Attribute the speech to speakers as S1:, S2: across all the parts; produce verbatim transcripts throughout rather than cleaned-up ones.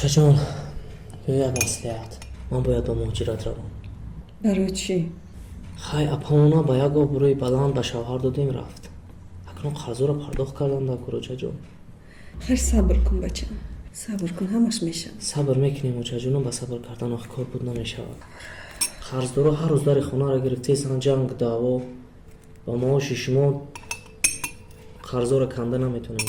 S1: کوچه جان یک مصلحت، من باید با مهاجرت روم.
S2: برای چی؟
S1: خی اپامونا با یک آبروی بلند به شوهر دادیم رفت. اکنون قرضو را پرداخت کردم در کوچه جان.
S2: خیر صبر کن بچم، صبر کن، همش میشه.
S1: صبر میکنیم کوچه جان، با صبر کردن آخه کار بود نمیشود. قرضدارا هر روز در خانه را گرفته سن جنگ دعوا با معاش شما قرضا را کنده نمیتونیم.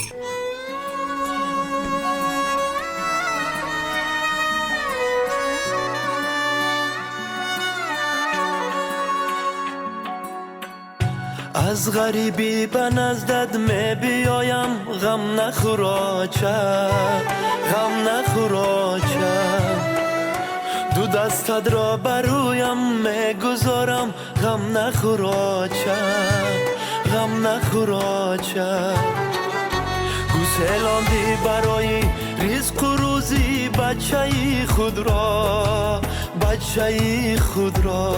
S3: از غریبی به نزدت می بیایم، غم نخورا چه، غم نخورا چه. دو دستت را برویم می گذارم، غم نخورا چه، غم نخورا چه. گسلاندی برای رزق و روزی بچه خود را، بچه خود را.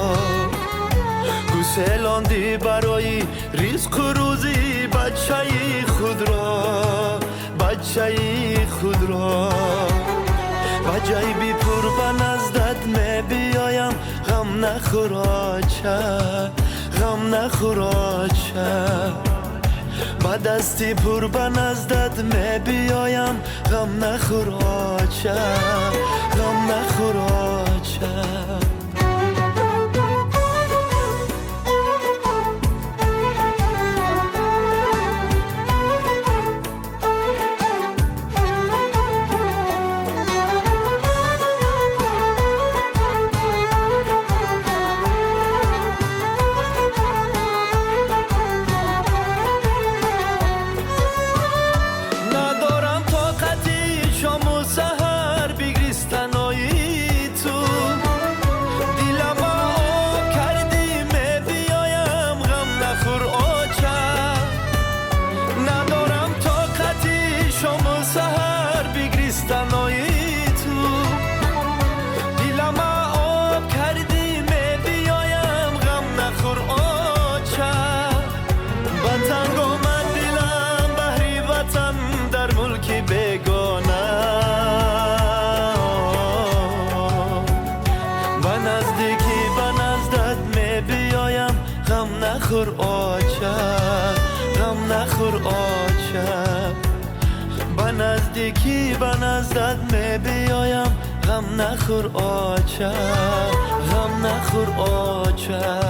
S3: گسلاندی برای رزق و روزی بچه خود را، بچه خود را. و جیبی پر به نزدت می بیایم، غم نخورا چه، غم نخورا چه. با دستی پر به نزدت می بیایم، غم نخورا چه، غم نخورا چه. نخور آچه، غم نخور آچه. با نزدیکی به نزدت می بیایم، غم نخور آچه، غم نخور آچه.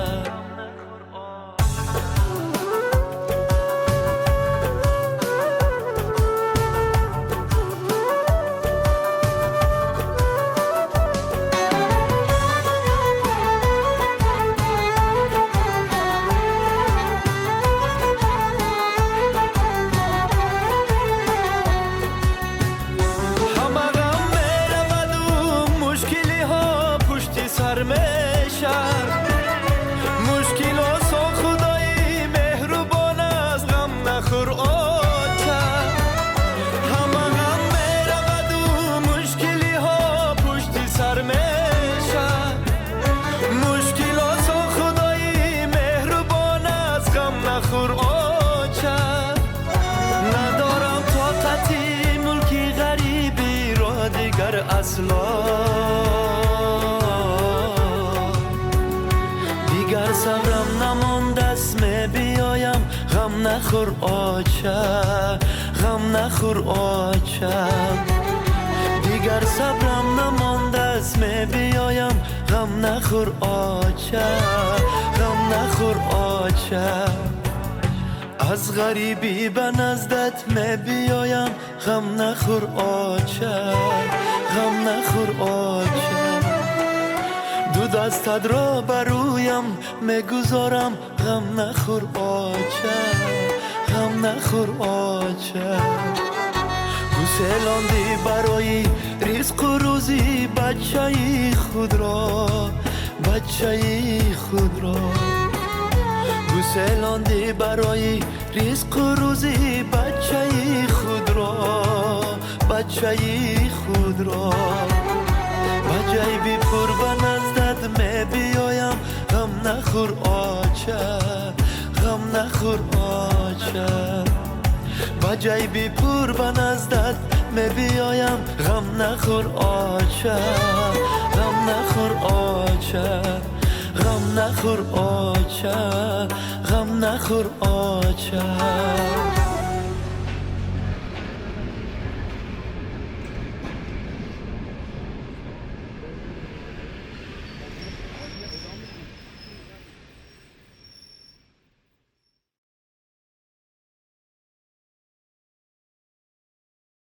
S3: دیگر صبرم نمانده است می بیایم، غم نخور آچه، غم نخور آچه. دیگر صبرم نمانده است می بیایم، غم نخور آچه، غم نخور آچه. از غریبی به نزدت می بیایم، غم نخور آچه، غم نخور آچه. دو دستت را برویم می گذارم، غم نخور آچه، غم نخور آچه. گسلاندی برای رزق و روزی بچه خود را، بچه خود را. گسلاندی برای رزق و روزی بچه خود را، بچه خود را. و جیبی پر به نزدت می بیایم، غم نخور آچه، غم نخور آچه. و جیبی پر به نزدت همه بیایم غم نخور آچه غم نخور آچه غم نخور آچه غم نخور آچه